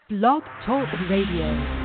Blog Talk Radio.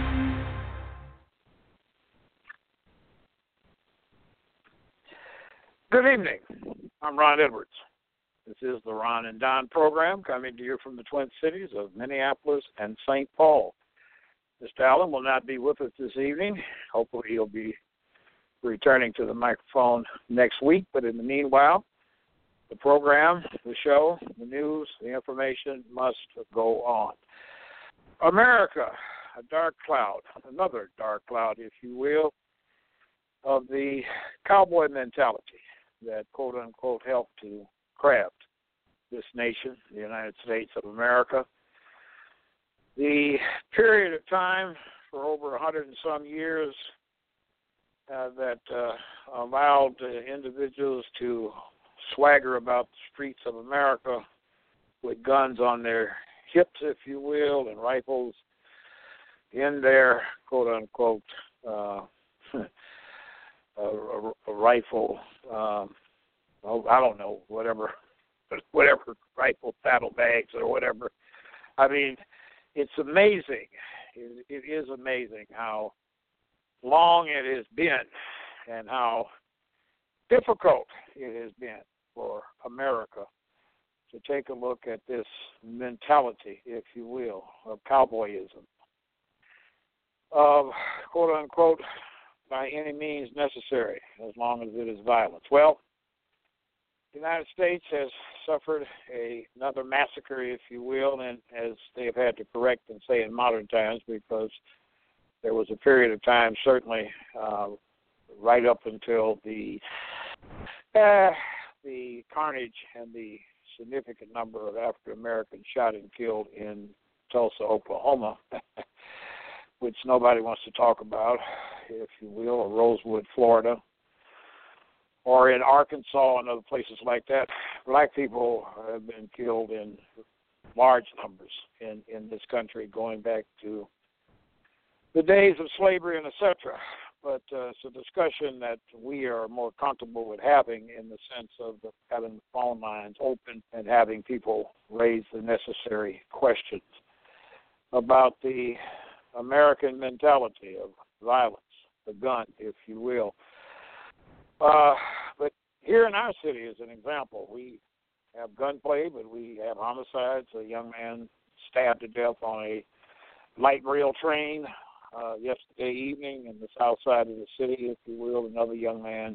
Good evening. I'm Ron Edwards. This is the Ron and Don program coming to you from the Twin Cities of Minneapolis and St. Paul. Mr. Allen will not be with us this evening. Hopefully he'll be returning to the microphone next week. But in the meanwhile, the program, the show, the news, the information must go on. America, a dark cloud, another dark cloud, if you will, of the cowboy mentality that, quote-unquote, helped to craft this nation, the United States of America. The period of time for over 100 and some years that allowed individuals to swagger about the streets of America with guns on their hips, if you will, and rifles in their, quote-unquote, a rifle, I don't know, whatever rifle saddlebags or whatever. I mean, it's amazing. It is amazing how long it has been and how difficult it has been for America to take a look at this mentality, if you will, of cowboyism, of, quote-unquote, by any means necessary, as long as it is violence. Well, the United States has suffered another massacre, if you will, and as they have had to correct and say in modern times, because there was a period of time, certainly right up until the carnage and the significant number of African Americans shot and killed in Tulsa, Oklahoma, which nobody wants to talk about, if you will, or Rosewood, Florida, or in Arkansas and other places like that. Black people have been killed in large numbers in this country, going back to the days of slavery and et cetera. But it's a discussion that we are more comfortable with having, in the sense of having the phone lines open and having people raise the necessary questions about the American mentality of violence, the gun, if you will. But here in our city, as an example, we have gunplay, but we have homicides. A young man stabbed to death on a light rail train yesterday evening in the south side of the city, if you will. Another young man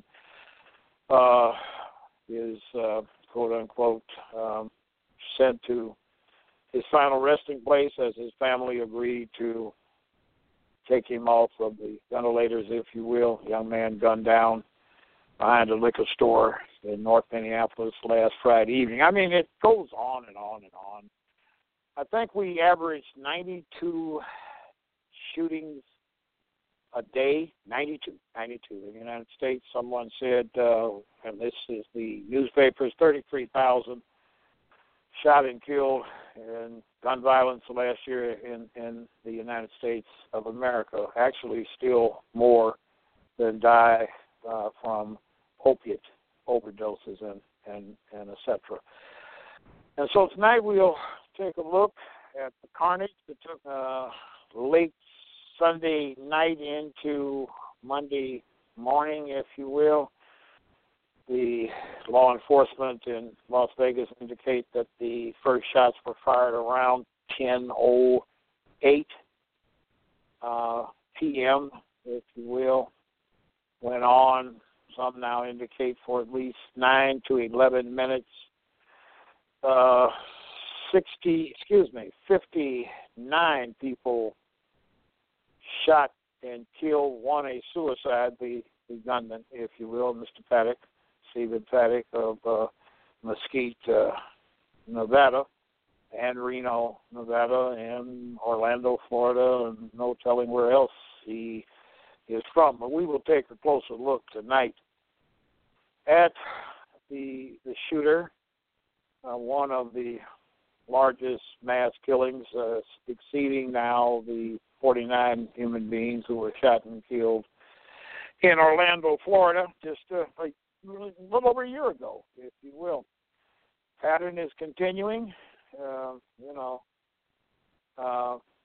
is, quote-unquote, sent to his final resting place as his family agreed to take him off of the ventilators, if you will. A young man gunned down behind a liquor store in North Minneapolis last Friday evening. I mean, it goes on and on and on. I think we averaged 92 shootings a day, 92 in the United States. Someone said, and this is the newspapers, 33,000 shot and killed in gun violence last year in the United States of America. Actually, still more than die from opiate overdoses and et cetera. And so tonight we'll take a look at the carnage that took late Sunday night into Monday morning, if you will. The law enforcement in Las Vegas indicate that the first shots were fired around 10:08 p.m., if you will. Went on, some now indicate, for at least 9 to 11 minutes. 59 people shot and killed, one a suicide, the gunman, if you will, Mr. Paddock, Stephen Paddock of Mesquite, Nevada, and Reno, Nevada, and Orlando, Florida, and no telling where else he is from. But we will take a closer look tonight at the shooter, one of the largest mass killings, exceeding now the 49 human beings who were shot and killed in Orlando, Florida, just a little over a year ago, if you will. Pattern is continuing.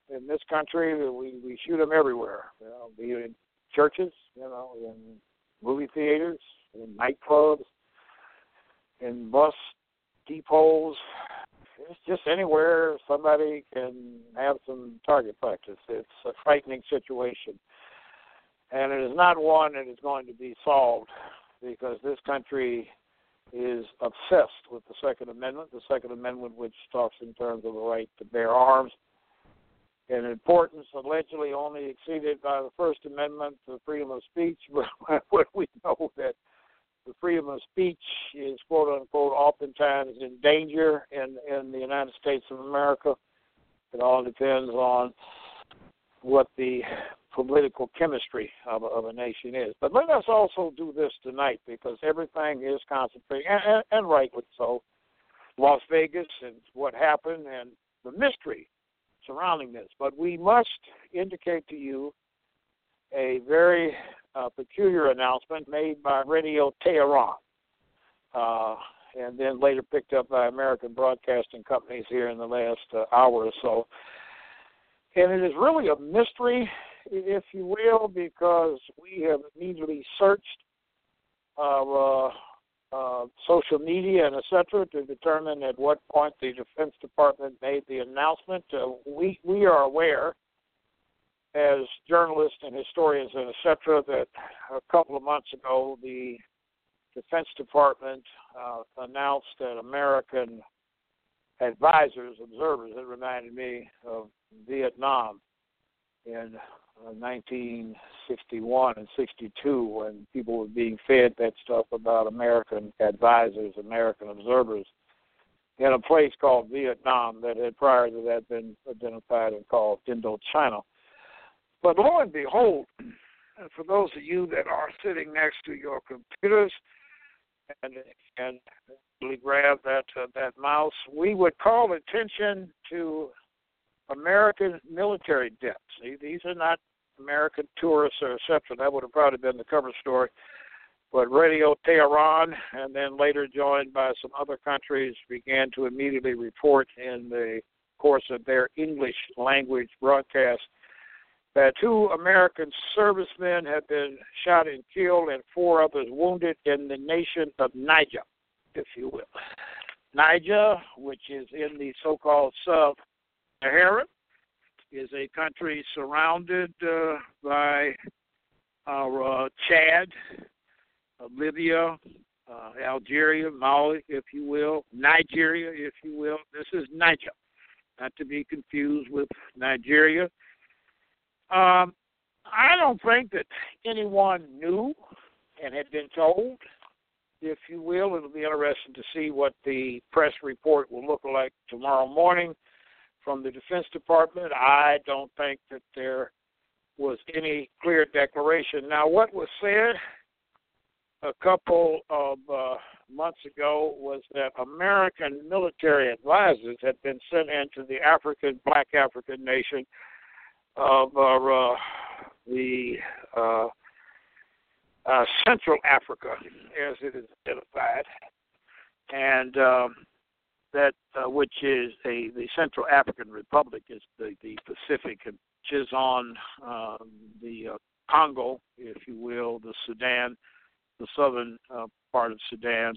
in this country, we shoot them everywhere. Be it in churches, in movie theaters, in nightclubs, in bus depots. It's just anywhere somebody can have some target practice. It's a frightening situation. And it is not one that is going to be solved because this country is obsessed with the Second Amendment which talks in terms of the right to bear arms, an importance allegedly only exceeded by the First Amendment, the freedom of speech, but when we know that the freedom of speech is, quote unquote, oftentimes in danger in the United States of America. It all depends on what the political chemistry of a nation is. But let us also do this tonight because everything is concentrated, and rightly so, Las Vegas and what happened and the mystery surrounding this. But we must indicate to you a very peculiar announcement made by Radio Tehran, and then later picked up by American broadcasting companies here in the last hour or so. And it is really a mystery, if you will, because we have immediately searched social media and et cetera to determine at what point the Defense Department made the announcement. We are aware, as journalists and historians and et cetera, that a couple of months ago the Defense Department announced that American advisors, observers, it reminded me of Vietnam in 1961 and 62 when people were being fed that stuff about American advisors, American observers, in a place called Vietnam that had prior to that been identified and called Indochina. But lo and behold, for those of you that are sitting next to your computers and really grab that mouse, we would call attention to American military depths. See, these are not American tourists or et cetera. That would have probably been the cover story. But Radio Tehran, and then later joined by some other countries, began to immediately report in the course of their English language broadcast that 2 American servicemen had been shot and killed and 4 others wounded in the nation of Niger, if you will. Niger, which is in the so-called Sub-Sahara, is a country surrounded by Chad, Libya, Algeria, Mali, if you will, Nigeria, if you will. This is Niger, not to be confused with Nigeria. I don't think that anyone knew and had been told, if you will. It'll be interesting to see what the press report will look like tomorrow morning from the Defense Department. I don't think that there was any clear declaration. Now, what was said a couple of months ago was that American military advisors had been sent into the Black African nation of the Central Africa, as it is identified, and that which is the Central African Republic is the Pacific, which is on the Congo, if you will, the Sudan, the southern part of Sudan,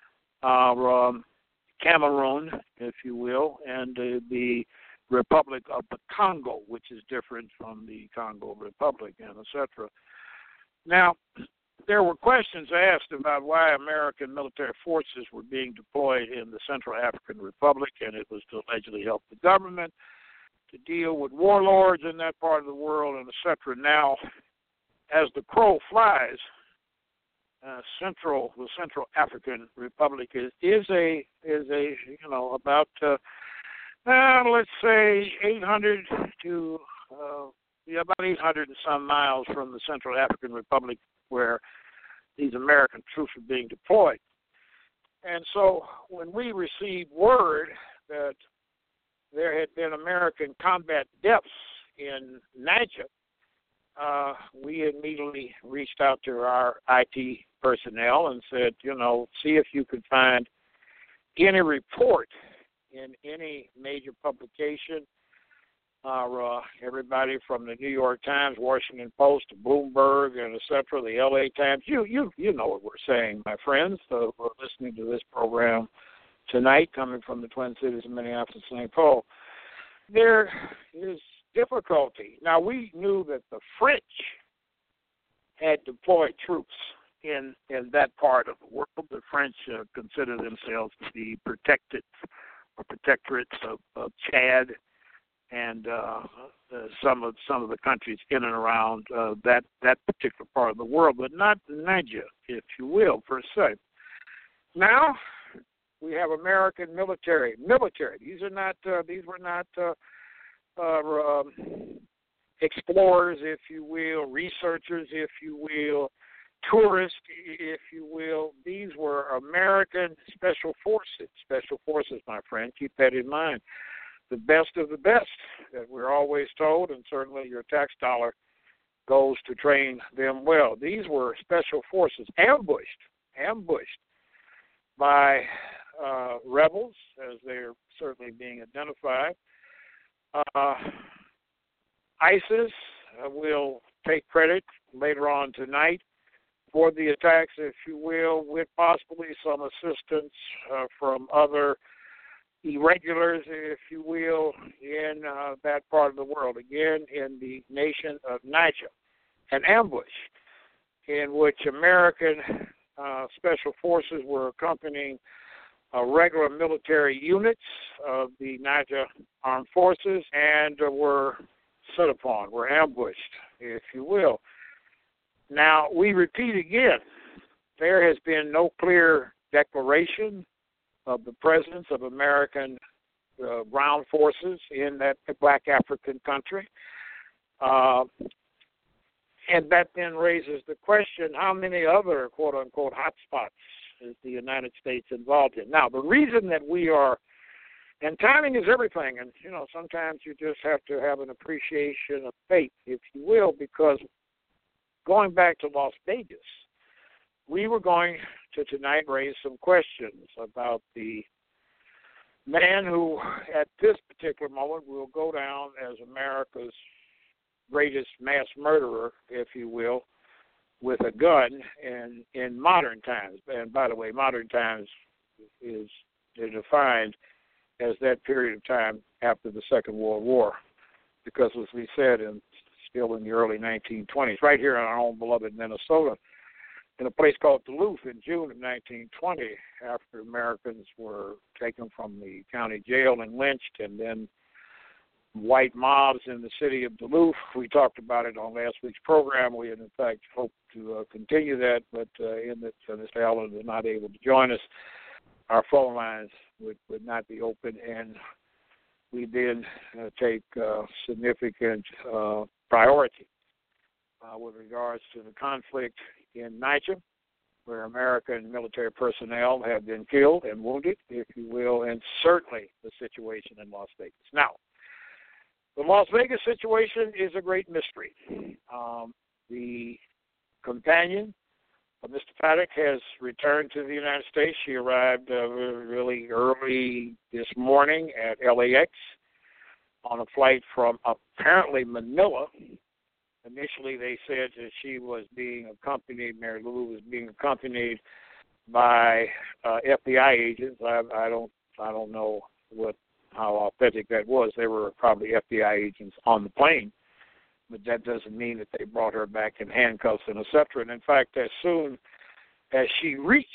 Cameroon, if you will, and the Republic of the Congo, which is different from the Congo Republic, and etc. Now, there were questions asked about why American military forces were being deployed in the Central African Republic, and it was to allegedly help the government to deal with warlords in that part of the world, and etc. Now, as the crow flies, the Central African Republic is a about let's say 800 to about 800 and some miles from the Central African Republic where these American troops are being deployed. And so when we received word that there had been American combat deaths in Niger, we immediately reached out to our IT personnel and said, see if you could find any report in any major publication everybody from the New York Times, Washington Post, to Bloomberg, and et cetera, the L.A. Times. You know what we're saying, my friends. So we're listening to this program tonight, coming from the Twin Cities of Minneapolis and St. Paul. There is difficulty. Now, we knew that the French had deployed troops in that part of the world. The French consider themselves to be protected or protectorates of Chad and some of the countries in and around that particular part of the world, but not Niger, if you will, per se. Now we have American military. These were not explorers, if you will, researchers, if you will, tourists, if you will. These were American special forces. Special forces, my friend. Keep that in mind. The best of the best, that we're always told, and certainly your tax dollar goes to train them well. These were special forces ambushed by rebels, as they're certainly being identified. ISIS will take credit later on tonight for the attacks, if you will, with possibly some assistance from other irregulars, if you will, in that part of the world, again, in the nation of Niger. An ambush in which American special forces were accompanying regular military units of the Niger Armed Forces and were set upon, were ambushed, if you will. Now, we repeat again, there has been no clear declaration of the presence of American ground forces in that black African country. And that then raises the question, how many other quote-unquote hotspots is the United States involved in? Now, the reason that we are, and timing is everything, and, you know, sometimes you just have to have an appreciation of fate, if you will, because going back to Las Vegas, we were going to tonight raise some questions about the man who, at this particular moment, will go down as America's greatest mass murderer, if you will, with a gun in modern times. And by the way, modern times is defined as that period of time after the Second World War, because as we said, still in the early 1920s, right here in our own beloved Minnesota, in a place called Duluth in June of 1920, after Americans were taken from the county jail and lynched, and then white mobs in the city of Duluth. We talked about it on last week's program. We had, in fact, hoped to continue that, but in that Mr. Allen was not able to join us. Our phone lines would not be open, and we did take significant priority with regards to the conflict in Niger, where American military personnel have been killed and wounded, if you will, and certainly the situation in Las Vegas. Now, the Las Vegas situation is a great mystery. The companion of Mr. Paddock has returned to the United States. She arrived really early this morning at LAX on a flight from apparently Manila. Initially, they said that she was being accompanied, Mary Lou was being accompanied by FBI agents. I don't know how authentic that was. They were probably FBI agents on the plane, but that doesn't mean that they brought her back in handcuffs and et cetera. And in fact, as soon as she reached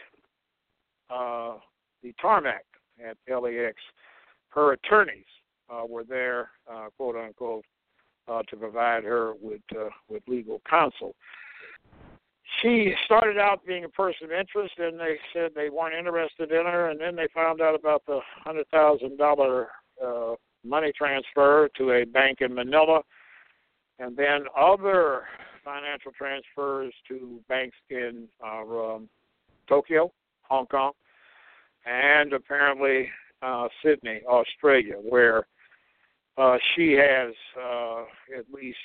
the tarmac at LAX, her attorneys were there, quote unquote, to provide her with legal counsel. She started out being a person of interest, and they said they weren't interested in her, and then they found out about the $100,000 money transfer to a bank in Manila, and then other financial transfers to banks in Tokyo, Hong Kong, and apparently Sydney, Australia, where she has at least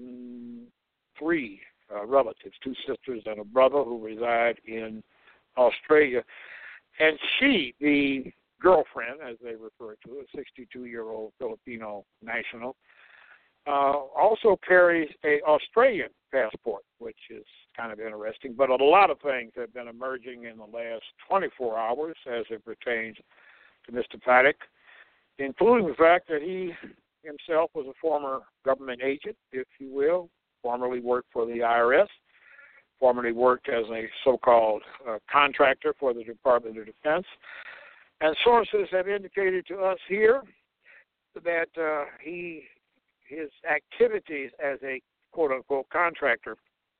3 relatives, 2 sisters and a brother who reside in Australia. And she, the girlfriend, as they refer to it, a 62-year-old Filipino national, also carries a Australian passport, which is kind of interesting. But a lot of things have been emerging in the last 24 hours as it pertains to Mr. Paddock, including the fact that he himself was a former government agent, if you will, formerly worked for the IRS, formerly worked as a so-called contractor for the Department of Defense. And sources have indicated to us here that his activities as a quote-unquote contractor,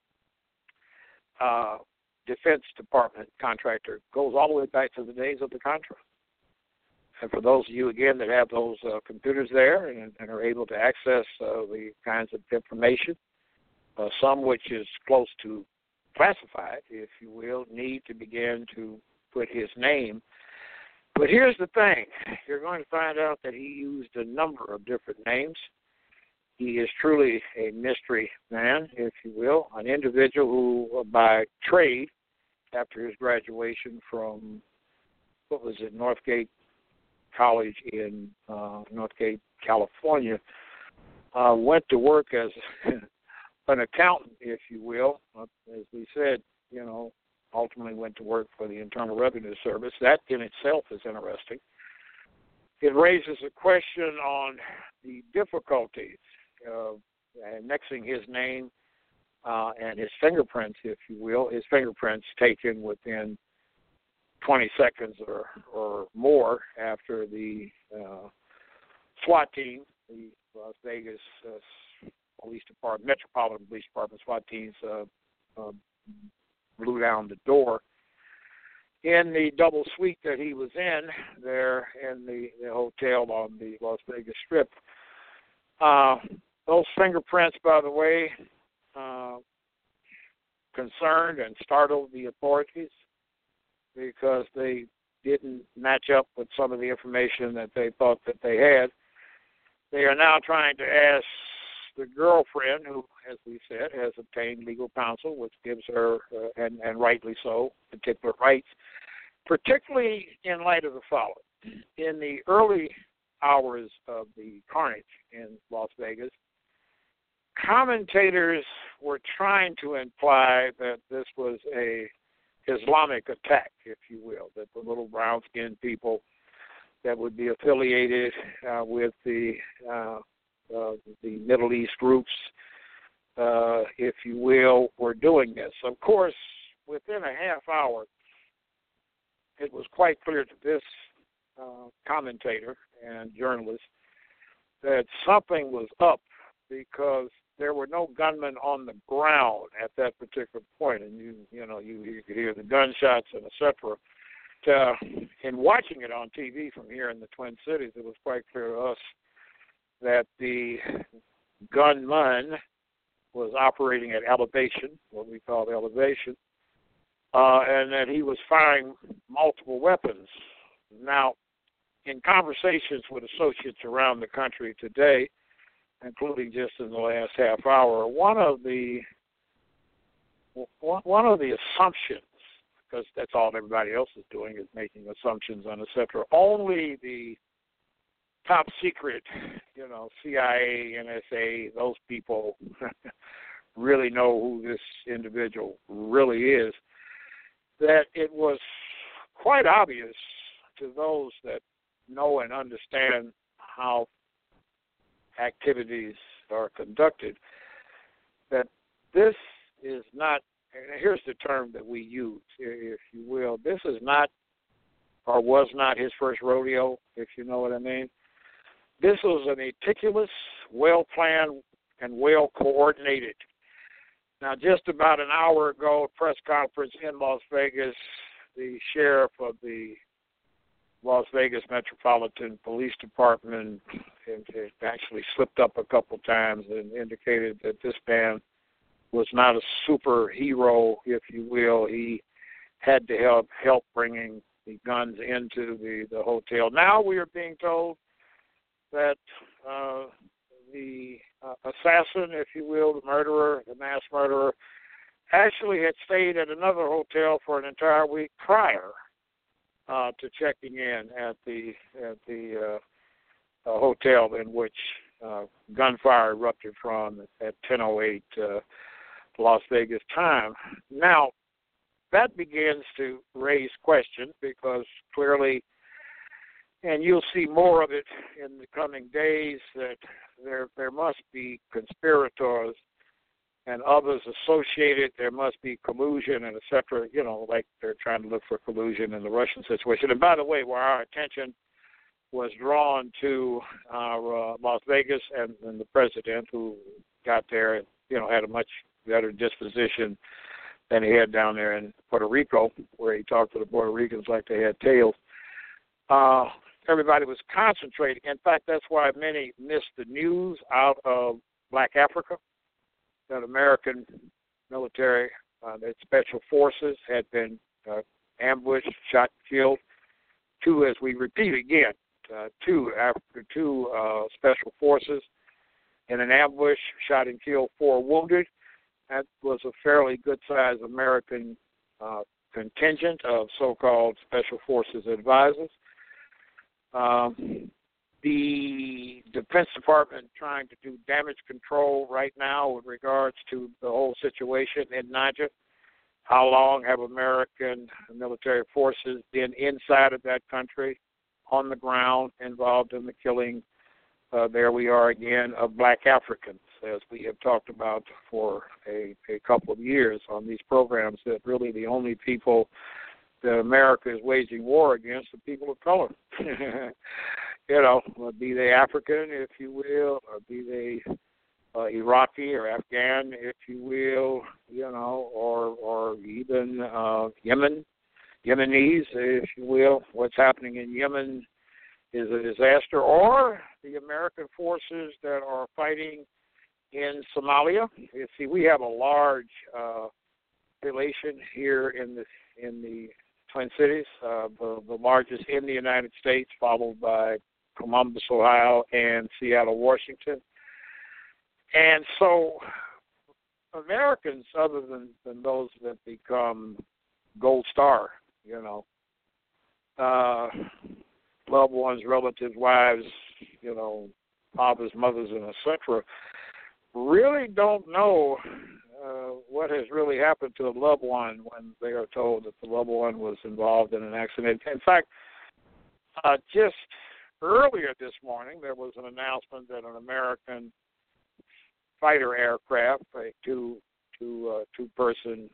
Defense Department contractor, goes all the way back to the days of the Contra. And for those of you, again, that have those computers there and are able to access the kinds of information, some which is close to classified, if you will, need to begin to put his name. But here's the thing. You're going to find out that he used a number of different names. He is truly a mystery man, if you will, an individual who, by trade, after his graduation from, Northgate College in Northgate, California, went to work as an accountant, if you will. As we said, ultimately went to work for the Internal Revenue Service. That in itself is interesting. It raises a question on the difficulties of annexing his name and his fingerprints, if you will, his fingerprints taken within 20 seconds or more after the SWAT team, the Las Vegas Police Department, Metropolitan Police Department SWAT teams blew down the door in the double suite that he was in there in the hotel on the Las Vegas Strip. Those fingerprints, by the way, concerned and startled the authorities because they didn't match up with some of the information that they thought that they had. They are now trying to ask the girlfriend, who, as we said, has obtained legal counsel, which gives her, and rightly so, particular rights, particularly in light of the following. In the early hours of the carnage in Las Vegas, commentators were trying to imply that this was a Islamic attack, if you will, that the little brown-skinned people that would be affiliated with the Middle East groups, if you will, were doing this. Of course, within a half hour, it was quite clear to this commentator and journalist that something was up because there were no gunmen on the ground at that particular point, and you could hear the gunshots and etc. In watching it on TV from here in the Twin Cities, it was quite clear to us that the gunman was operating at elevation, what we call elevation, and that he was firing multiple weapons. Now, in conversations with associates around the country today, including just in the last half hour, one of the assumptions, because that's all everybody else is doing is making assumptions on etc. Only the top secret, CIA, NSA, those people really know who this individual really is, that it was quite obvious to those that know and understand how activities are conducted that this is not, and here's the term that we use, if you will, this is not or was not his first rodeo, if you know what I mean. This was a meticulous, well-planned, and well-coordinated. Now, just about an hour ago, a press conference in Las Vegas, the sheriff of the Las Vegas Metropolitan Police Department actually slipped up a couple times and indicated that this man was not a superhero, if you will. He had to help bringing the guns into the hotel. Now we are being told that the assassin, if you will, the murderer, the mass murderer, actually had stayed at another hotel for an entire week prior to checking in at the hotel in which gunfire erupted from at 10:08 Las Vegas time. Now, that begins to raise questions because clearly, and you'll see more of it in the coming days, that there must be conspirators and others associated. There must be collusion and et cetera, like they're trying to look for collusion in the Russian situation. And by the way, where our attention was drawn to Las Vegas and the president who got there and, had a much better disposition than he had down there in Puerto Rico, where he talked to the Puerto Ricans like they had tails. Everybody was concentrating. In fact, that's why many missed the news out of Black Africa, that American military, that special forces had been ambushed, shot, killed. Two, as we repeat again, two special forces in an ambush, shot and killed, 4 wounded. That was a fairly good-sized American contingent of so-called special forces advisors. The Defense Department trying to do damage control right now with regards to the whole situation in Niger. How long have American military forces been inside of that country, on the ground, involved in the killing, there we are again, of Black Africans, as we have talked about for a couple of years on these programs, that really the only people that America is waging war against are people of color. Be they African, if you will, or be they Iraqi or Afghan, if you will, or even Yemenis, if you will. What's happening in Yemen is a disaster. Or the American forces that are fighting in Somalia. You see, we have a large population here in the Twin Cities, the largest in the United States, followed by Columbus, Ohio, and Seattle, Washington. And so Americans, other than those that become Gold Star, loved ones, relatives, wives, fathers, mothers, and etc., really don't know what has really happened to a loved one when they are told that the loved one was involved in an accident. In fact, just earlier this morning, there was an announcement that an American fighter aircraft, a two-person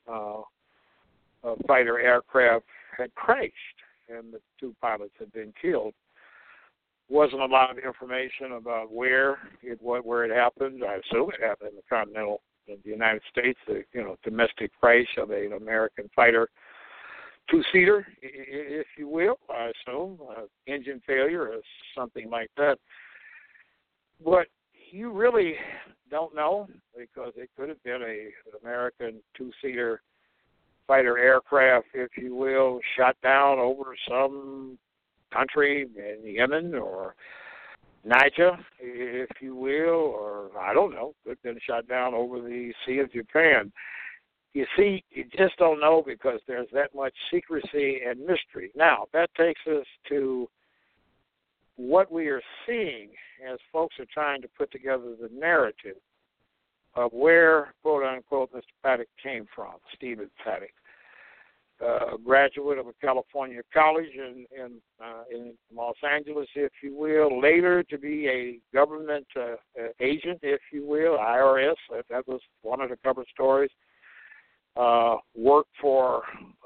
fighter aircraft, had crashed, and the 2 pilots had been killed. Wasn't a lot of information about where it happened. I assume it happened in the United States, domestic crash of an American fighter 2-seater, if you will, I assume, engine failure or something like that. But you really don't know, because it could have been an American 2-seater fighter aircraft, if you will, shot down over some country in Yemen or Niger, if you will, or I don't know, could have been shot down over the Sea of Japan. You see, you just don't know because there's that much secrecy and mystery. Now, that takes us to what we are seeing as folks are trying to put together the narrative of where, quote unquote, Mr. Paddock came from, Stephen Paddock, a graduate of a California college in Los Angeles, if you will, later to be a government agent, if you will, IRS. That was one of the cover stories. Worked for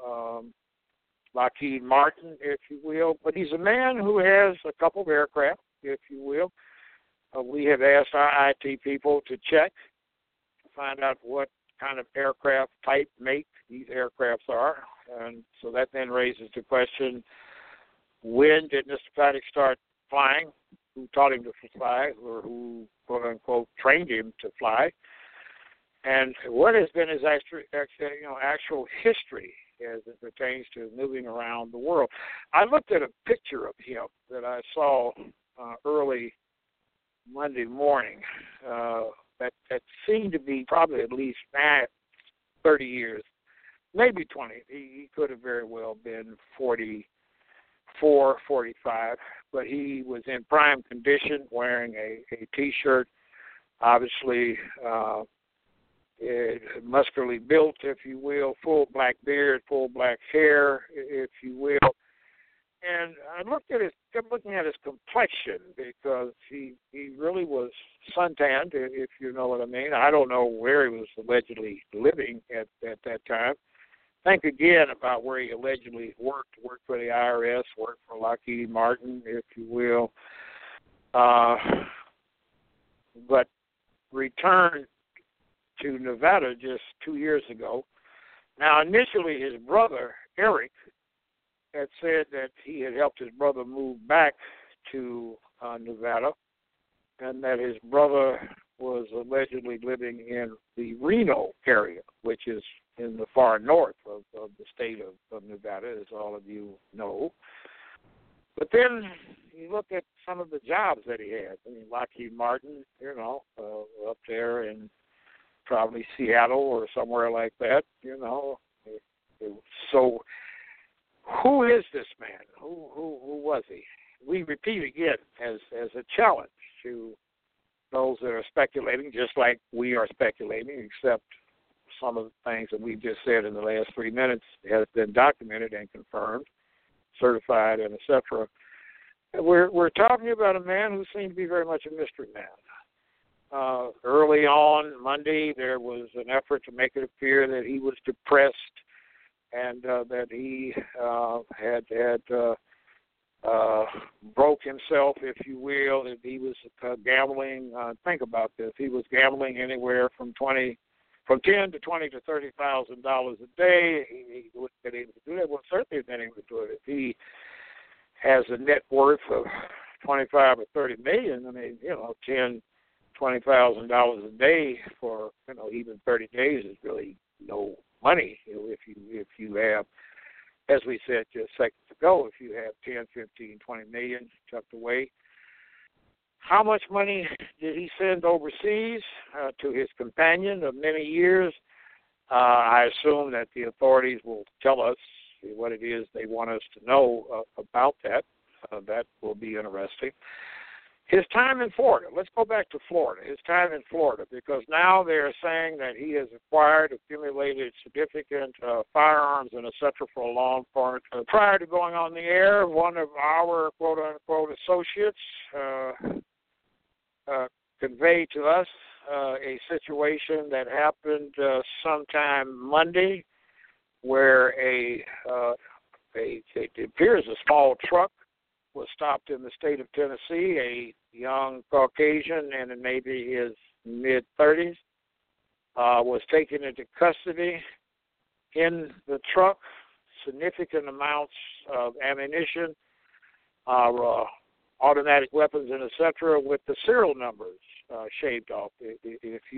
Lockheed Martin, if you will. But he's a man who has a couple of aircraft, if you will. We have asked our IT people to check, to find out what kind of aircraft type, make these aircrafts are. And so that then raises the question, when did Mr. Paddock start flying? Who taught him to fly, or who, quote unquote, trained him to fly? And what has been his actual history as it pertains to moving around the world? I looked at a picture of him that I saw early Monday morning that seemed to be probably at least 30 years, maybe 20. He could have very well been 40 4:45, but he was in prime condition, wearing a T-shirt, obviously muscularly built, if you will, full black beard, full black hair, if you will. And I kept looking at his complexion, because he really was suntanned, if you know what I mean. I don't know where he was allegedly living at that time. Think again about where he allegedly worked for the IRS, worked for Lockheed Martin, if you will. But returned to Nevada just 2 years ago. Now, initially, his brother, Eric, had said that he had helped his brother move back to Nevada, and that his brother was allegedly living in the Reno area, which is in the far north of the state of Nevada, as all of you know. But then you look at some of the jobs that he had. I mean, Lockheed Martin, up there in probably Seattle or somewhere like that, So who is this man? Who was he? We repeat again as a challenge to those that are speculating, just like we are speculating, except some of the things that we've just said in the last 3 minutes has been documented and confirmed, certified, and etc. We're talking about a man who seemed to be very much a mystery man. Early on Monday, there was an effort to make it appear that he was depressed and that he had broke himself, if you will, that he was gambling. Think about this. He was gambling anywhere from $10,000 to $20,000 to $30,000 a day. He wouldn't been able to do that. Well, certainly been able to do it. If he has a net worth of $25 or $30 million, I mean, $10,000, $20,000 a day for even 30 days is really no money. If you have, as we said just seconds ago, if you have 10, 15, 20 million tucked away. How much money did he send overseas to his companion of many years? I assume that the authorities will tell us what it is they want us to know about that. That will be interesting. His time in Florida. Let's go back to Florida. His time in Florida, because now they're saying that he has accumulated significant firearms and etc. for a long part. Prior to going on the air, one of our quote-unquote associates conveyed to us a situation that happened sometime Monday, where it appears a small truck was stopped in the state of Tennessee. A young Caucasian, and in maybe his mid-30s, was taken into custody. In the truck, significant amounts of ammunition, automatic weapons, and etc., with the serial numbers shaved off, if you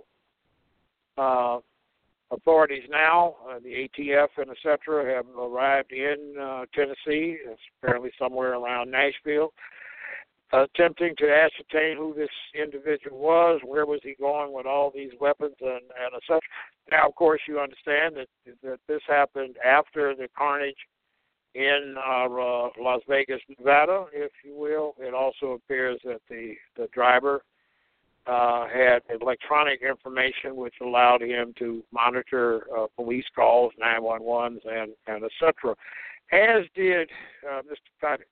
will. Authorities now, the ATF and etc., have arrived in Tennessee, it's apparently somewhere around Nashville, attempting to ascertain who this individual was, where was he going with all these weapons, and etc. Now, of course, you understand that this happened after the carnage in Las Vegas, Nevada, if you will. It also appears that the driver had electronic information which allowed him to monitor police calls, 911s, and etc., as did Mr. Koenig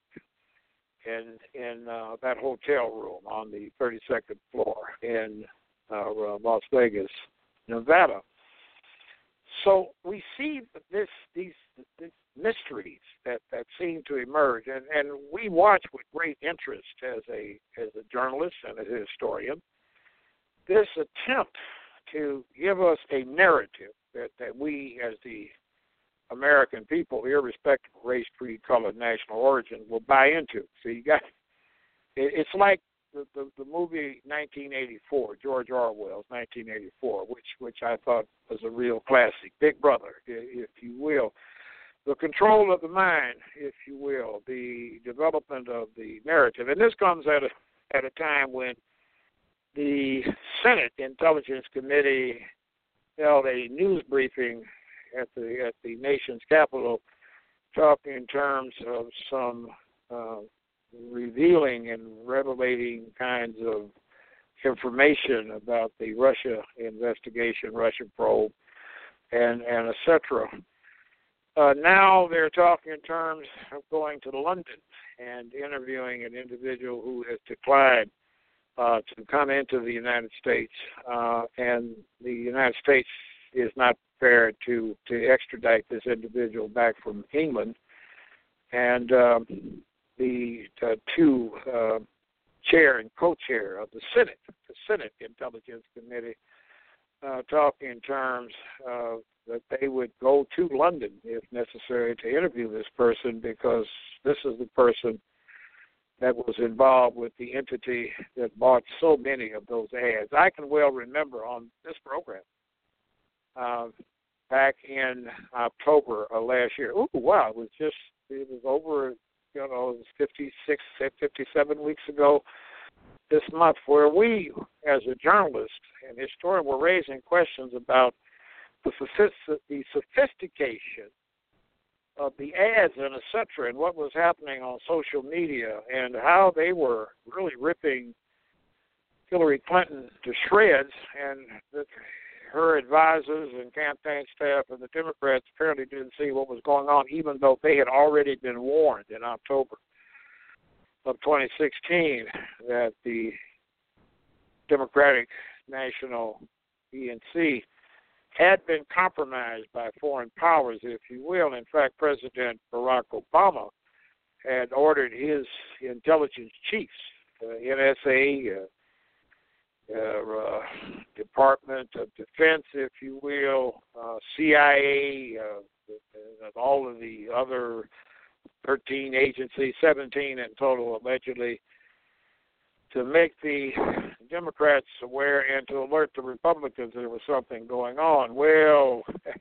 in that hotel room on the 32nd floor in Las Vegas, Nevada. So we see these mysteries that seem to emerge, and we watch with great interest as a journalist and as a historian this attempt to give us a narrative that we, as the American people, irrespective of race, creed, color, national origin, will buy into. So it's like the movie 1984, George Orwell's 1984, which I thought was a real classic. Big Brother, if you will. The control of the mind, if you will, the development of the narrative. And this comes at a time when the Senate Intelligence Committee held a news briefing at the nation's capital talking in terms of some revealing and revelating kinds of information about the Russia investigation, Russia probe, and et cetera. Now they're talking in terms of going to London and interviewing an individual who has declined to come into the United States, and the United States is not prepared to extradite this individual back from England. And the two chair and co-chair of the Senate Intelligence Committee, talking in terms of that they would go to London, if necessary, to interview this person, because this is the person that was involved with the entity that bought so many of those ads. I can well remember on this program back in October of last year. Oh, wow, it was over, it was 56, 57 weeks ago this month, where we, as a journalist and historian, were raising questions about the sophistication of the ads and et cetera, and what was happening on social media, and how they were really ripping Hillary Clinton to shreds, and that her advisors and campaign staff and the Democrats apparently didn't see what was going on, even though they had already been warned in October of 2016 that the Democratic National ENC had been compromised by foreign powers, if you will. In fact, President Barack Obama had ordered his intelligence chiefs, NSA, Department of Defense, if you will, CIA, all of the other 13 agencies, 17 in total allegedly, to make the Democrats aware and to alert the Republicans there was something going on. Well,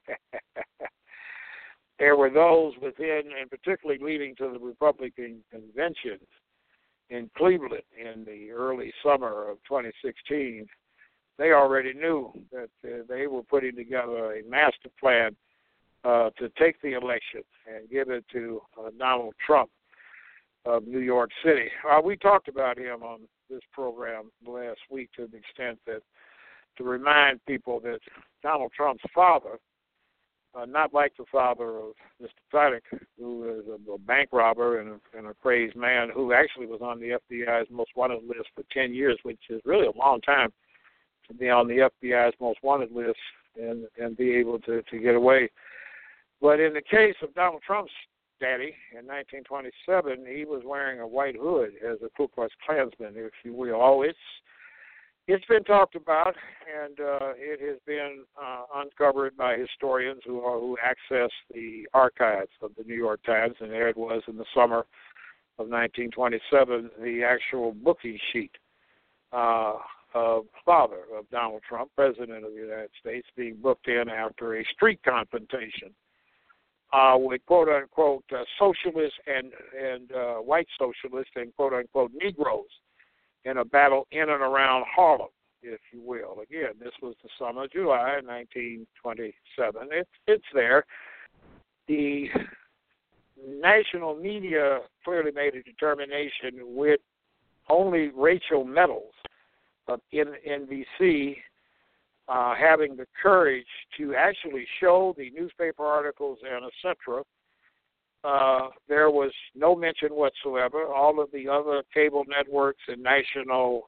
there were those within, and particularly leading to the Republican convention in Cleveland in the early summer of 2016. They already knew that they were putting together a master plan to take the election and give it to Donald Trump of New York City. We talked about him on this program last week to the extent that to remind people that Donald Trump's father, not like the father of Mr. Fiddick, who is a bank robber and a crazed man who actually was on the FBI's most wanted list for 10 years, which is really a long time to be on the FBI's most wanted list and be able to get away. But in the case of Donald Trump's daddy in 1927, he was wearing a white hood as a Ku Klux Klansman, if you will. Oh, it's been talked about, and it has been uncovered by historians who access the archives of the New York Times, and there it was in the summer of 1927, the actual booking sheet of father of Donald Trump, President of the United States, being booked in after a street confrontation with quote-unquote socialists and white socialists and quote-unquote Negroes in a battle in and around Harlem, if you will. Again, this was the summer of July 1927. It's there. The national media clearly made a determination with only Rachel Meadows of NBC having the courage to actually show the newspaper articles and etc. There was no mention whatsoever. All of the other cable networks and national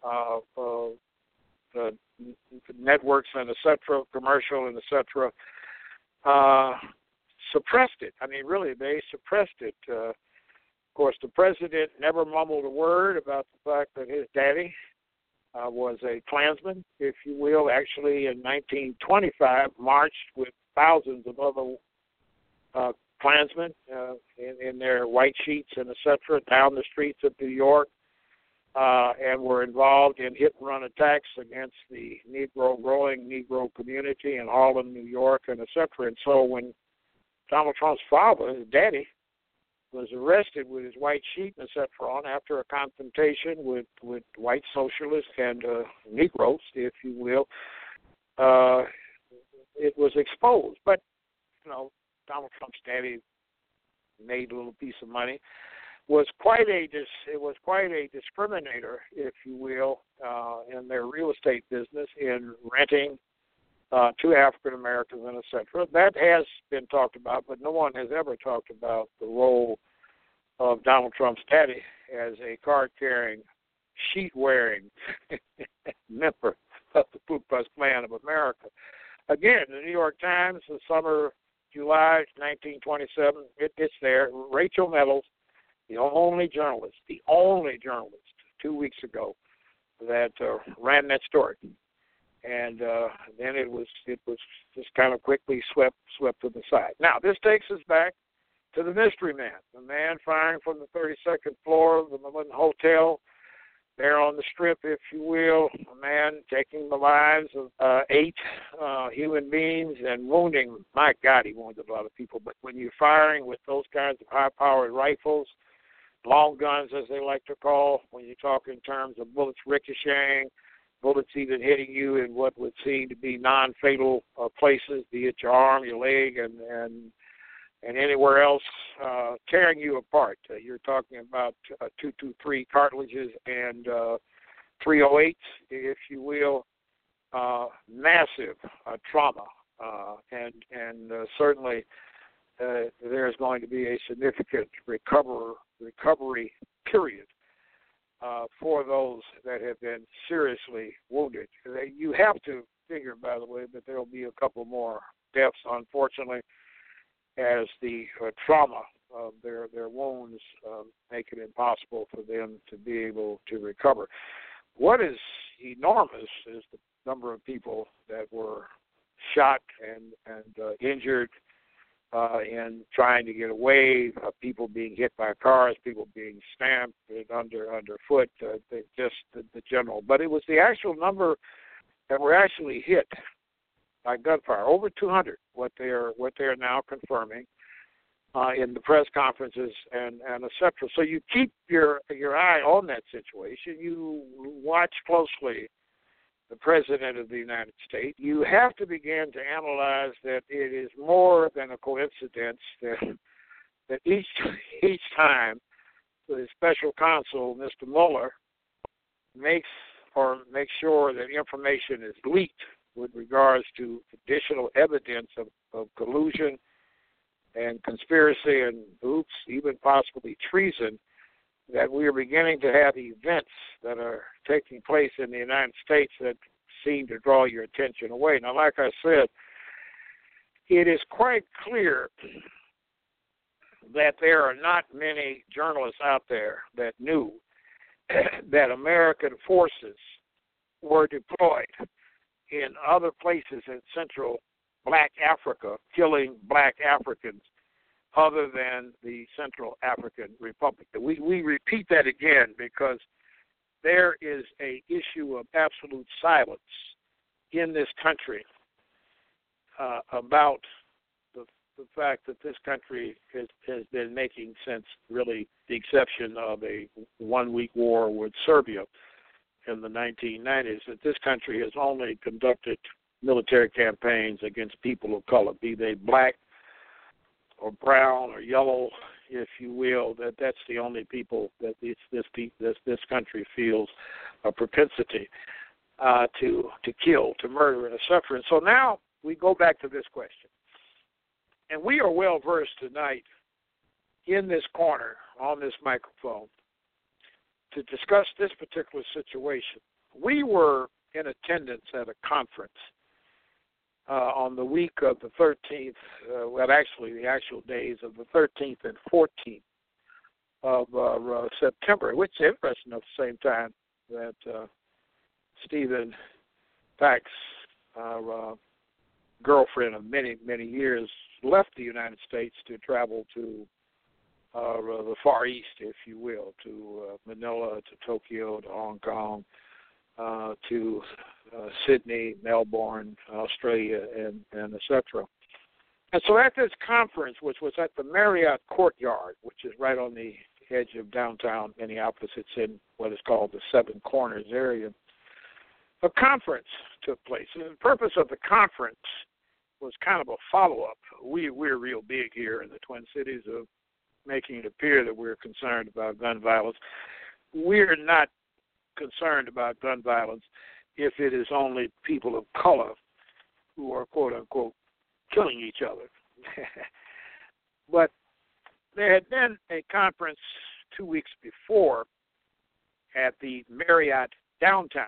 networks and etc., commercial and etc., suppressed it. I mean, really, they suppressed it. Of course, the president never mumbled a word about the fact that his daddy was a Klansman, if you will. Actually, in 1925, marched with thousands of other Klansmen in their white sheets and etc. down the streets of New York, and were involved in hit-and-run attacks against the growing Negro community in Harlem, New York, and etc. And so when Donald Trump's father, his daddy, was arrested with his white sheet and etc. on after a confrontation with white socialists and Negroes, if you will, it was exposed. But, you know, Donald Trump's daddy made a little piece of money, was quite a discriminator, if you will, in their real estate business in renting to African Americans and etc. That has been talked about, but no one has ever talked about the role of Donald Trump's daddy as a card-carrying, sheet-wearing member of the Ku Klux Klan of America. Again, the New York Times, the summer, July 1927, it's there. Rachel Nettles, the only journalist 2 weeks ago that ran that story. And then it was just kind of quickly swept to the side. Now, this takes us back to the mystery man, the man firing from the 32nd floor of the Millennium Hotel, there on the Strip, if you will, a man taking the lives of 8 human beings and wounding. My God, he wounded a lot of people. But when you're firing with those kinds of high-powered rifles, long guns, as they like to call, when you talk in terms of bullets ricocheting, bullets even hitting you in what would seem to be non-fatal places, be it your arm, your leg, and anywhere else, tearing you apart. You're talking about 223 cartridges and 308s, if you will. Massive trauma, and certainly there's going to be a significant recovery period for those that have been seriously wounded. You have to figure, by the way, that there will be a couple more deaths, unfortunately, as the trauma of their wounds make it impossible for them to be able to recover. What is enormous is the number of people that were shot and injured in trying to get away, people being hit by cars, people being stamped underfoot, just the general. But it was the actual number that were actually hit by gunfire, over 200, what they're now confirming in the press conferences and et cetera. So you keep your eye on that situation. You watch closely the President of the United States. You have to begin to analyze that it is more than a coincidence that each time the special counsel, Mr. Mueller, makes sure that information is leaked with regards to additional evidence of collusion and conspiracy and, even possibly treason, that we are beginning to have events that are taking place in the United States that seem to draw your attention away. Now, like I said, it is quite clear that there are not many journalists out there that knew that American forces were deployed in other places in Central Black Africa, killing Black Africans other than the Central African Republic. We repeat that again because there is an issue of absolute silence in this country about the fact that this country has been making, since really the exception of a one-week war with Serbia in the 1990s, that this country has only conducted military campaigns against people of color, be they black or brown or yellow, if you will. That's the only people that this country feels a propensity to kill, to murder, and etc. And so now we go back to this question, and we are well versed tonight in this corner on this microphone to discuss this particular situation. We were in attendance at a conference on the week of the 13th, actually the actual days of the 13th and 14th of September, which is interesting at the same time that Stephen Pack's girlfriend of many, many years left the United States to travel to the Far East, if you will, to Manila, to Tokyo, to Hong Kong, to Sydney, Melbourne, Australia, and et cetera. And so at this conference, which was at the Marriott Courtyard, which is right on the edge of downtown Minneapolis, it's in what is called the Seven Corners area, a conference took place. And the purpose of the conference was kind of a follow-up. We're real big here in the Twin Cities of making it appear that we're concerned about gun violence. We're not concerned about gun violence if it is only people of color who are, quote unquote, killing each other. But there had been a conference 2 weeks before at the Marriott downtown,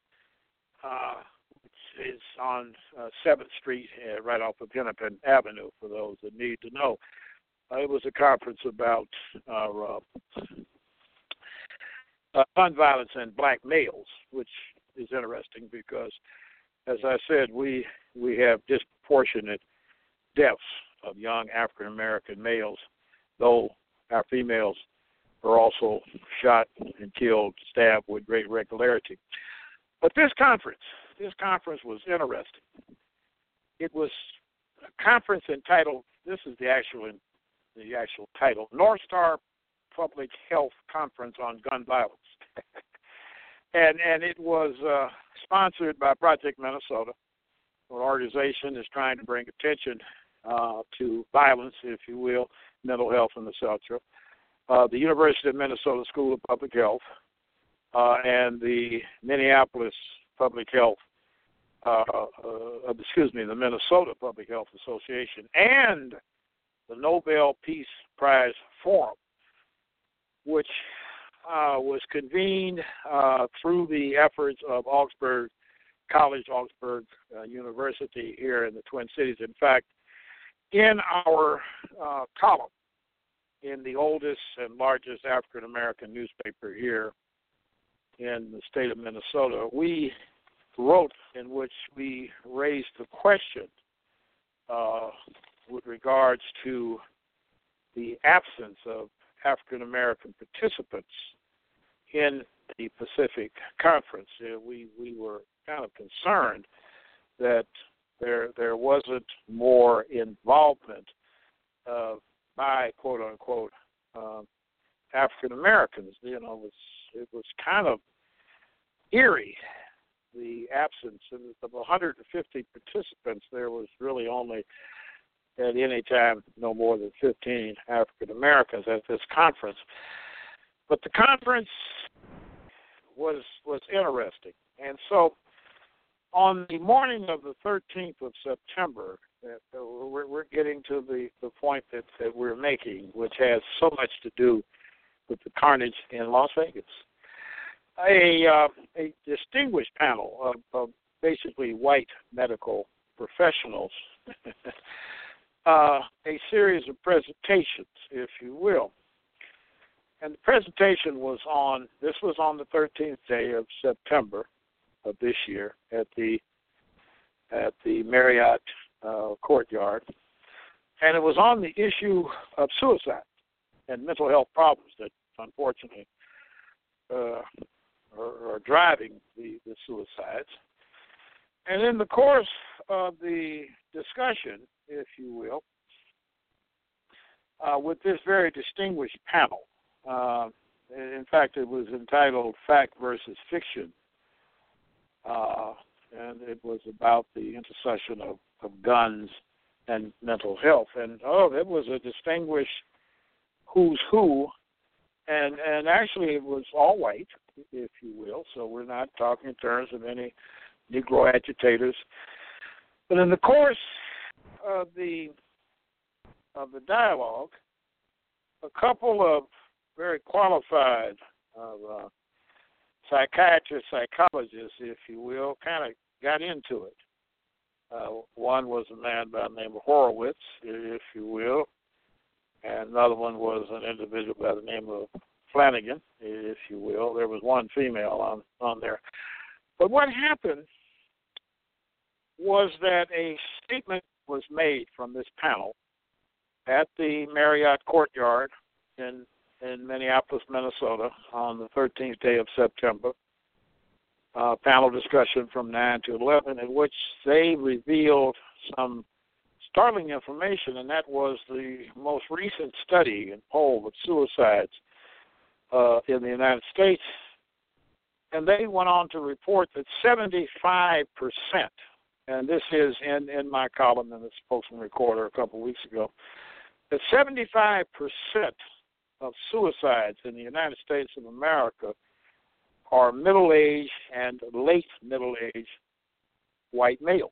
which is on 7th Street, right off of Hennepin Avenue, for those that need to know. It was a conference about gun violence and black males, which is interesting because, as I said, we have disproportionate deaths of young African-American males, though our females are also shot and killed, stabbed with great regularity. But this conference was interesting. It was a conference entitled, this is the actual title, North Star Public Health Conference on Gun Violence. and it was sponsored by Project Minnesota, an organization that's trying to bring attention to violence, if you will, mental health, and etc. The University of Minnesota School of Public Health and the Minneapolis Public Health, the Minnesota Public Health Association, and the Nobel Peace Prize Forum, which was convened through the efforts of Augsburg College, Augsburg University here in the Twin Cities. In fact, in our column in the oldest and largest African-American newspaper here in the state of Minnesota, we wrote in which we raised the question with regards to the absence of African-American participants in the Pacific Conference. We were kind of concerned that there wasn't more involvement by, quote unquote, African Americans. You know, it was kind of eerie, the absence of 150 participants. There was really only at any time no more than 15 African Americans at this conference. But the conference was interesting, and so on the morning of the 13th of September, we're getting to the point that we're making, which has so much to do with the carnage in Las Vegas. A distinguished panel of basically white medical professionals, a series of presentations, if you will. And the presentation was on the 13th day of September of this year at the Marriott courtyard, and it was on the issue of suicide and mental health problems that unfortunately are driving the suicides. And in the course of the discussion, if you will, with this very distinguished panel, in fact, it was entitled Fact versus Fiction, and it was about the intersection of guns and mental health. And it was a distinguished who's who, and actually it was all white, if you will, so we're not talking in terms of any Negro agitators. But in the course of the dialogue, a couple of very qualified psychiatrists, psychologists, if you will, kind of got into it. One was a man by the name of Horowitz, if you will, and another one was an individual by the name of Flanagan, if you will. There was one female on there. But what happened was that a statement was made from this panel at the Marriott courtyard in Minneapolis, Minnesota, on the 13th day of September. Panel discussion from 9 to 11, in which they revealed some startling information, and that was the most recent study and poll of suicides in the United States. And they went on to report that 75%, and this is in my column in the Spokesman Recorder a couple of weeks ago, that 75% of suicides in the United States of America are middle-aged and late middle-aged white males.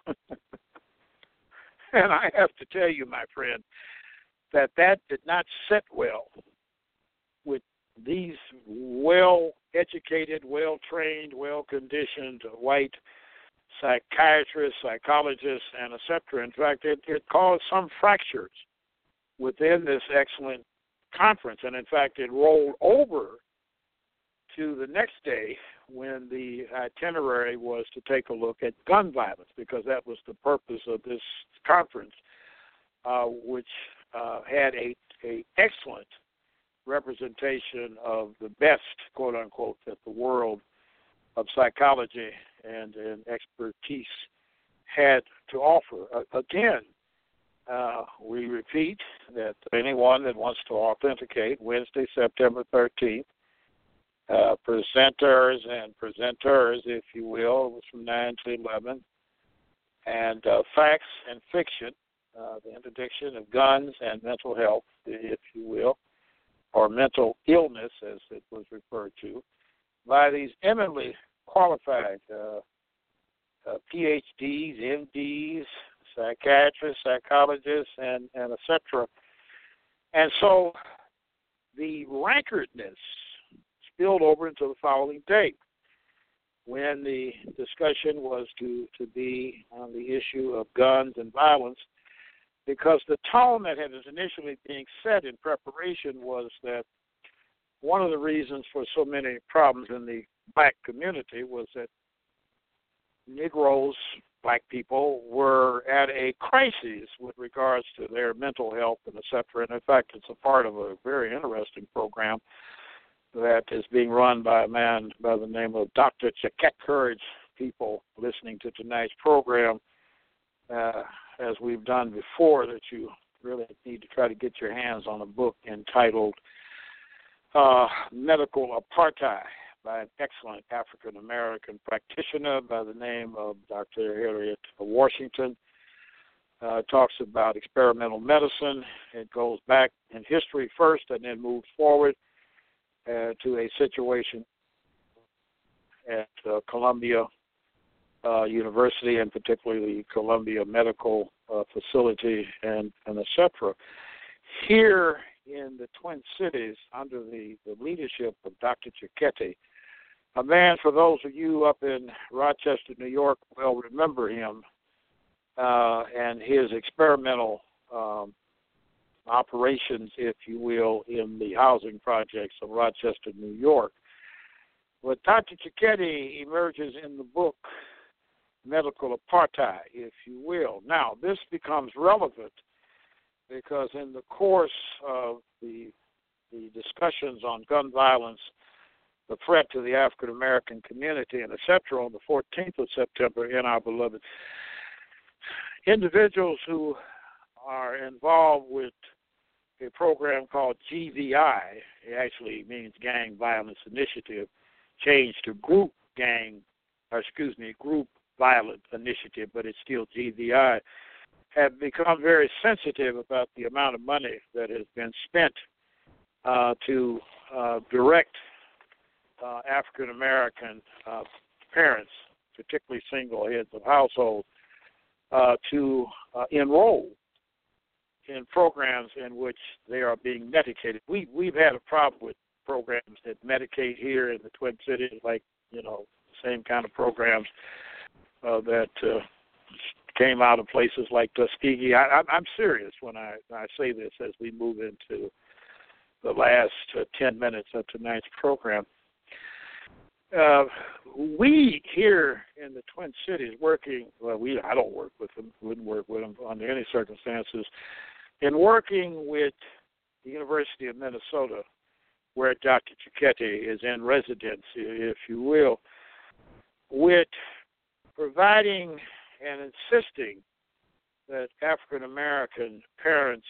And I have to tell you, my friend, that did not sit well with these well-educated, well-trained, well-conditioned white psychiatrists, psychologists, and et cetera. In fact, it caused some fractures within this excellent conference. And, in fact, it rolled over to the next day when the itinerary was to take a look at gun violence, because that was the purpose of this conference, which had a excellent representation of the best, quote unquote, that the world of psychology and expertise had to offer. Again, we repeat that anyone that wants to authenticate, Wednesday, September 13th, presenters, if you will, it was from 9 to 11, and facts and fiction, the interdiction of guns and mental health, if you will, or mental illness, as it was referred to, by these eminently qualified PhDs, MDs, psychiatrists, psychologists, and et cetera. And so the rancoredness spilled over into the following day, when the discussion was to be on the issue of guns and violence, because the tone that was initially being set in preparation was that one of the reasons for so many problems in the black community was that Negroes, black people, were at a crisis with regards to their mental health and et cetera. And in fact, it's a part of a very interesting program that is being run by a man by the name of Dr. Chiquette. Courage people listening to tonight's program, as we've done before, that you really need to try to get your hands on a book entitled Medical Apartheid by an excellent African-American practitioner by the name of Dr. Harriet Washington. Talks about experimental medicine. It goes back in history first and then moves forward to a situation at Columbia University, and particularly the Columbia Medical Facility, and et cetera. Here in the Twin Cities, under the leadership of Dr. Chiquette, a man, for those of you up in Rochester, New York, will remember him and his experimental operations, if you will, in the housing projects of Rochester, New York. But Dr. Chiquette emerges in the book Medical Apartheid, if you will. Now, this becomes relevant because in the course of the discussions on gun violence, the threat to the African-American community, and et cetera, on the 14th of September in our beloved, individuals who are involved with a program called GVI, it actually means Gang Violence Initiative, changed to Group Violent Initiative, but it's still GVI, have become very sensitive about the amount of money that has been spent to direct African-American parents, particularly single heads of households, to enroll in programs in which they are being medicated. We've had a problem with programs that medicate here in the Twin Cities, like, the same kind of programs that came out of places like Tuskegee. I'm serious when I say this as we move into the last 10 minutes of tonight's program. We here in the Twin Cities I don't work with them, wouldn't work with them under any circumstances, in working with the University of Minnesota, where Dr. Chiquette is in residence, if you will, with providing and insisting that African-American parents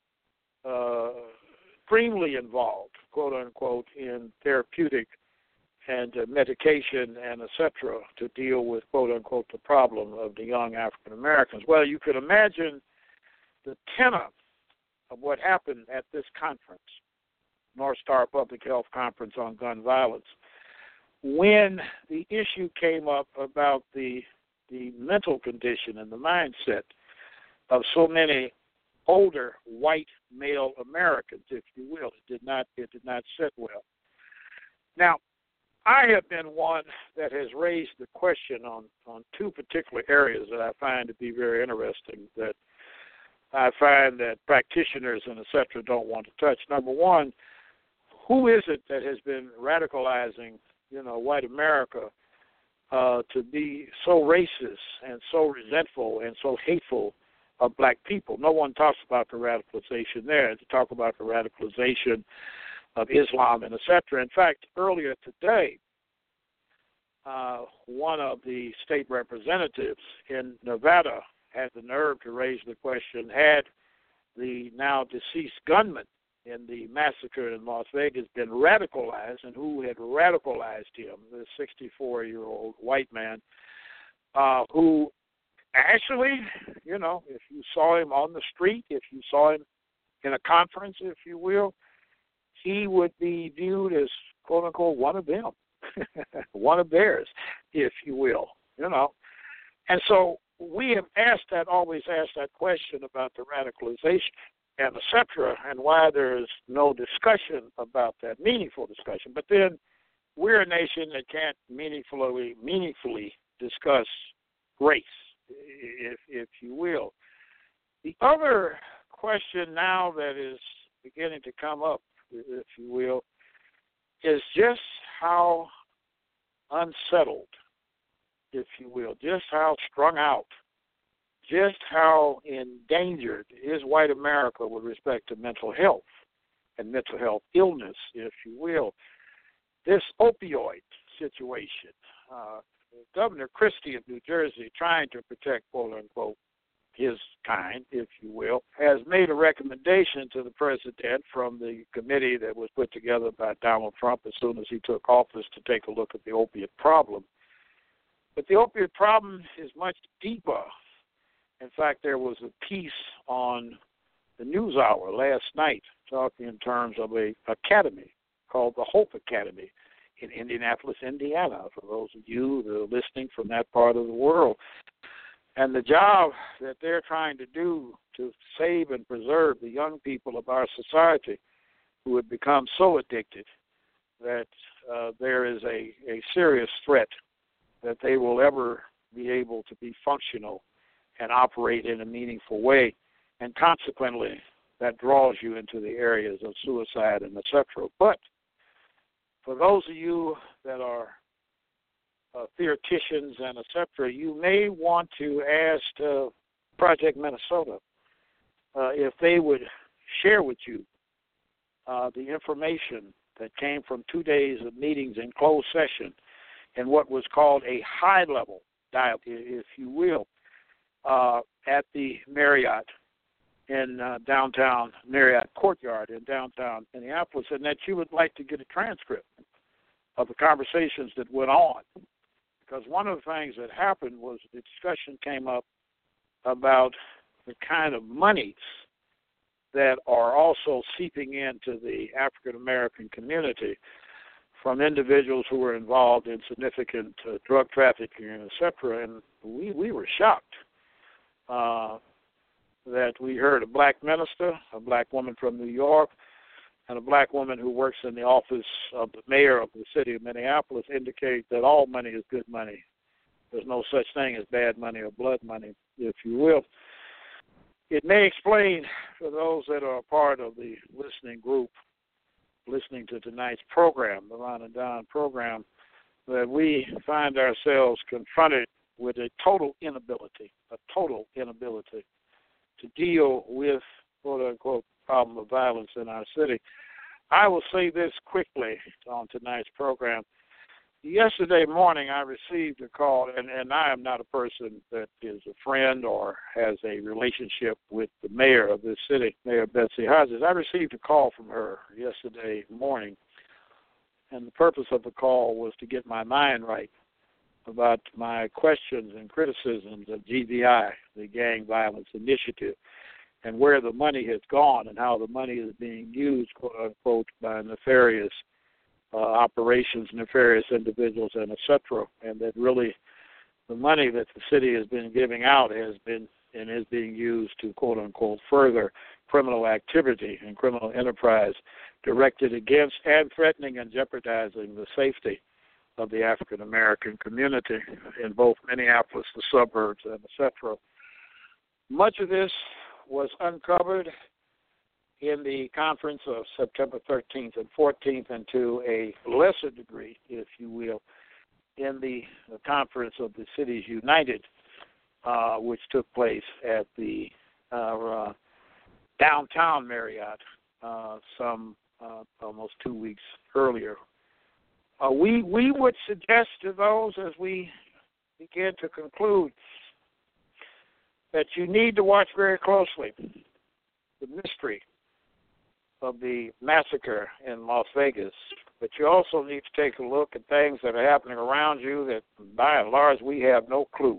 extremely involved, quote unquote, in therapeutic and medication and et cetera to deal with, quote unquote, the problem of the young African Americans. Well, you could imagine the tenor of what happened at this conference, North Star Public Health Conference on Gun Violence, when the issue came up about the mental condition and the mindset of so many older white male Americans, if you will. It did not sit well. Now, I have been one that has raised the question on two particular areas that I find to be very interesting, that I find that practitioners and et cetera don't want to touch. Number one, who is it that has been radicalizing, white America to be so racist and so resentful and so hateful of black people? No one talks about the radicalization there. They talk about the radicalization of Islam and et cetera. In fact, earlier today, one of the state representatives in Nevada had the nerve to raise the question, had the now deceased gunman in the massacre in Las Vegas been radicalized, and who had radicalized him, the 64-year-old white man, who actually, if you saw him on the street, if you saw him in a conference, if you will, he would be viewed as, quote unquote, one of them, one of theirs, if you will, And so we have always asked that question about the radicalization and et cetera, and why there is no discussion about that, meaningful discussion. But then we're a nation that can't meaningfully discuss race, if you will. The other question now that is beginning to come up, if you will, is just how unsettled, if you will, just how strung out, just how endangered is white America with respect to mental health and mental health illness, if you will. This opioid situation, Governor Christie of New Jersey, trying to protect, quote unquote, his kind, if you will, has made a recommendation to the president from the committee that was put together by Donald Trump as soon as he took office to take a look at the opiate problem. But the opiate problem is much deeper. In fact, there was a piece on the NewsHour last night talking in terms of an academy called the Hope Academy in Indianapolis, Indiana, for those of you that are listening from that part of the world. And the job that they're trying to do to save and preserve the young people of our society who have become so addicted that there is a serious threat that they will ever be able to be functional and operate in a meaningful way. And consequently, that draws you into the areas of suicide and et cetera. But for those of you that are theoreticians and et cetera, you may want to ask Project Minnesota if they would share with you the information that came from 2 days of meetings in closed session in what was called a high-level dialogue, if you will, at the Marriott in downtown Marriott Courtyard in downtown Minneapolis, and that you would like to get a transcript of the conversations that went on. Because one of the things that happened was the discussion came up about the kind of monies that are also seeping into the African American community from individuals who were involved in significant drug trafficking, et cetera. And we were shocked that we heard a black minister, a black woman from New York, and a black woman who works in the office of the mayor of the city of Minneapolis indicate that all money is good money. There's no such thing as bad money or blood money, if you will. It may explain for those that are a part of the listening group, listening to tonight's program, the Ron and Don program, that we find ourselves confronted with a total inability to deal with, quote-unquote, problem of violence in our city. I will say this quickly on tonight's program. Yesterday morning I received a call, and I am not a person that is a friend or has a relationship with the mayor of this city, Mayor Betsy Hodges. I received a call from her yesterday morning, and the purpose of the call was to get my mind right about my questions and criticisms of GVI, the Gang Violence Initiative. and where the money has gone and how the money is being used, quote unquote, by nefarious operations, nefarious individuals, and etc. And that really the money that the city has been giving out has been and is being used to, quote unquote, further criminal activity and criminal enterprise directed against and threatening and jeopardizing the safety of the African American community in both Minneapolis, the suburbs, and etc. Much of this was uncovered in the conference of September 13th and 14th, and to a lesser degree, if you will, in the conference of the Cities United, which took place at the downtown Marriott some almost 2 weeks earlier. We would suggest to those, as we begin to conclude, that you need to watch very closely the mystery of the massacre in Las Vegas, but you also need to take a look at things that are happening around you that, by and large, we have no clue.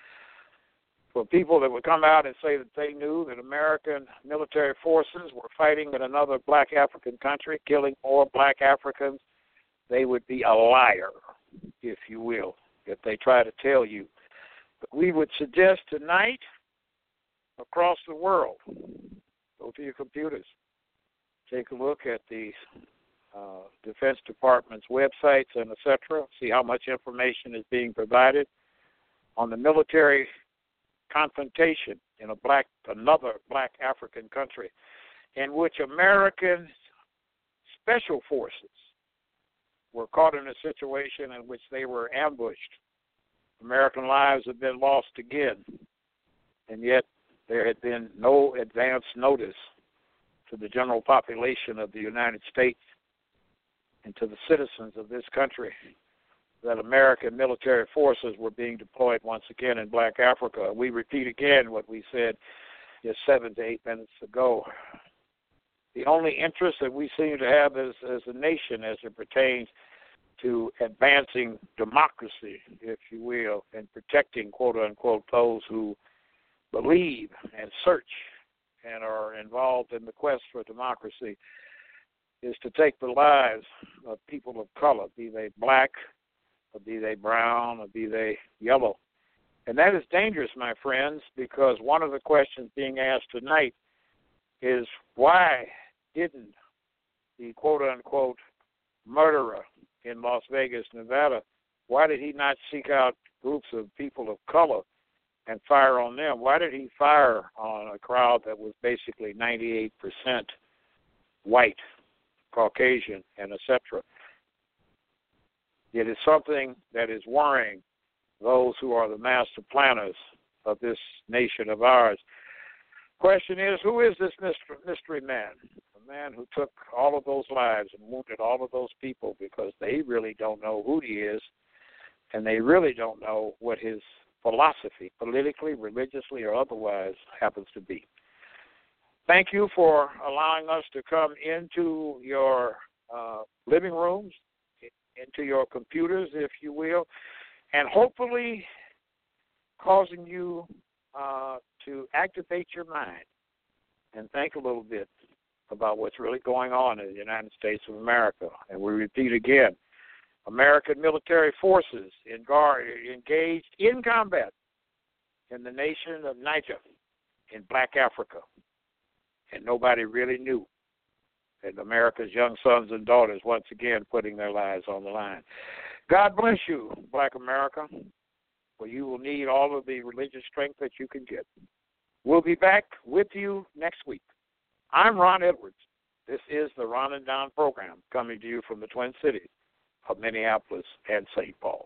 For people that would come out and say that they knew that American military forces were fighting in another black African country, killing more black Africans, they would be a liar, if you will, if they try to tell you. But we would suggest tonight, across the world, go to your computers, take a look at the Defense Department's websites and etc., see how much information is being provided on the military confrontation in another black African country, in which American special forces were caught in a situation in which they were ambushed. American lives have been lost again, and yet there had been no advance notice to the general population of the United States and to the citizens of this country that American military forces were being deployed once again in black Africa. We repeat again what we said just 7 to 8 minutes ago. The only interest that we seem to have as a nation as it pertains to advancing democracy, if you will, and protecting, quote unquote, those who believe and search and are involved in the quest for democracy, is to take the lives of people of color, be they black, or be they brown, or be they yellow. And that is dangerous, my friends, because one of the questions being asked tonight is, why didn't the quote-unquote murderer in Las Vegas, Nevada, why did he not seek out groups of people of color and fire on them? Why did he fire on a crowd that was basically 98% white, Caucasian, and etc.? It is something that is worrying those who are the master planners of this nation of ours. Question is, who is this mystery man? A man who took all of those lives and wounded all of those people because they really don't know who he is, and they really don't know what his philosophy, politically, religiously, or otherwise, happens to be. Thank you for allowing us to come into your living rooms, into your computers, if you will, and hopefully causing you to activate your mind and think a little bit about what's really going on in the United States of America. And we repeat again, American military forces engaged in combat in the nation of Niger in black Africa. And nobody really knew. And America's young sons and daughters, once again, putting their lives on the line. God bless you, black America, for you will need all of the religious strength that you can get. We'll be back with you next week. I'm Ron Edwards. This is the Ron and Don program, coming to you from the Twin Cities of Minneapolis and St. Paul.